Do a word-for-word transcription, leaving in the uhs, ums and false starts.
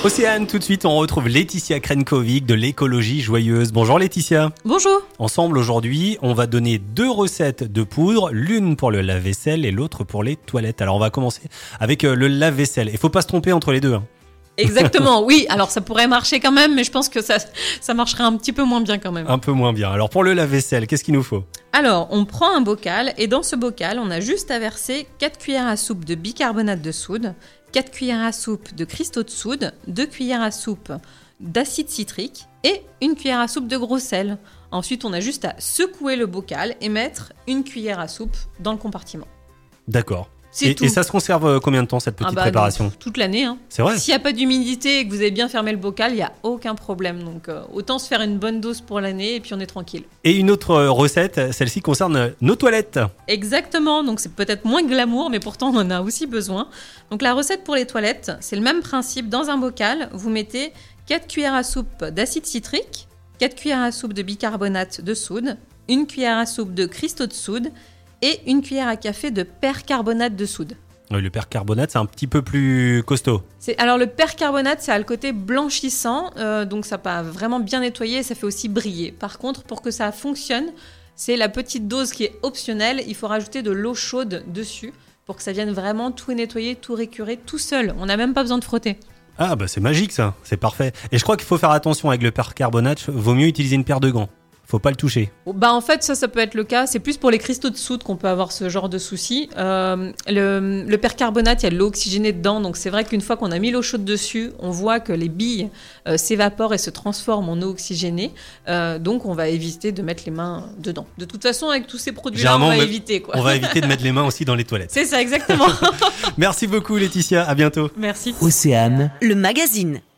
Océane, tout de suite, on retrouve Laetitia Krenkovic de l'écologie joyeuse. Bonjour Laetitia. Bonjour. Ensemble aujourd'hui, on va donner deux recettes de poudre, l'une pour le lave-vaisselle et l'autre pour les toilettes. Alors on va commencer avec le lave-vaisselle. Il faut pas se tromper entre les deux. Hein. Exactement, oui. Alors ça pourrait marcher quand même, mais je pense que ça, ça marcherait un petit peu moins bien quand même. Un peu moins bien. Alors pour le lave-vaisselle, qu'est-ce qu'il nous faut ? Alors, on prend un bocal et dans ce bocal, on a juste à verser quatre cuillères à soupe de bicarbonate de soude, quatre cuillères à soupe de cristaux de soude, deux cuillères à soupe d'acide citrique et une cuillère à soupe de gros sel. Ensuite, on a juste à secouer le bocal et mettre une cuillère à soupe dans le compartiment. D'accord. C'est et, tout. et ça se conserve combien de temps, cette petite ah bah, préparation ? donc, toute l'année. Hein. C'est vrai ? S'il n'y a pas d'humidité et que vous avez bien fermé le bocal, il n'y a aucun problème. Donc euh, autant se faire une bonne dose pour l'année et puis on est tranquille. Et une autre recette, celle-ci concerne nos toilettes. Exactement, donc c'est peut-être moins glamour, mais pourtant on en a aussi besoin. Donc la recette pour les toilettes, c'est le même principe. Dans un bocal, vous mettez quatre cuillères à soupe d'acide citrique, quatre cuillères à soupe de bicarbonate de soude, une cuillère à soupe de cristaux de soude et une cuillère à café de percarbonate de soude. Oui, le percarbonate, c'est un petit peu plus costaud. C'est, alors le percarbonate, ça a le côté blanchissant, euh, donc ça va vraiment bien nettoyer et ça fait aussi briller. Par contre, pour que ça fonctionne, c'est la petite dose qui est optionnelle. Il faut rajouter de l'eau chaude dessus pour que ça vienne vraiment tout nettoyer, tout récurer tout seul. On n'a même pas besoin de frotter. Ah bah c'est magique ça, c'est parfait. Et je crois qu'il faut faire attention avec le percarbonate, vaut mieux utiliser une paire de gants. Faut pas le toucher. Bah en fait ça ça peut être le cas, c'est plus pour les cristaux de soude qu'on peut avoir ce genre de souci. Euh, le, le percarbonate, il y a de l'eau oxygénée dedans, donc c'est vrai qu'une fois qu'on a mis l'eau chaude dessus, on voit que les billes euh, s'évaporent et se transforment en eau oxygénée, euh, donc on va éviter de mettre les mains dedans. De toute façon avec tous ces produits-là, on va éviter quoi. On va éviter de mettre les mains aussi dans les toilettes. C'est ça exactement. Merci beaucoup Laetitia, à bientôt. Merci. Océane, le magazine.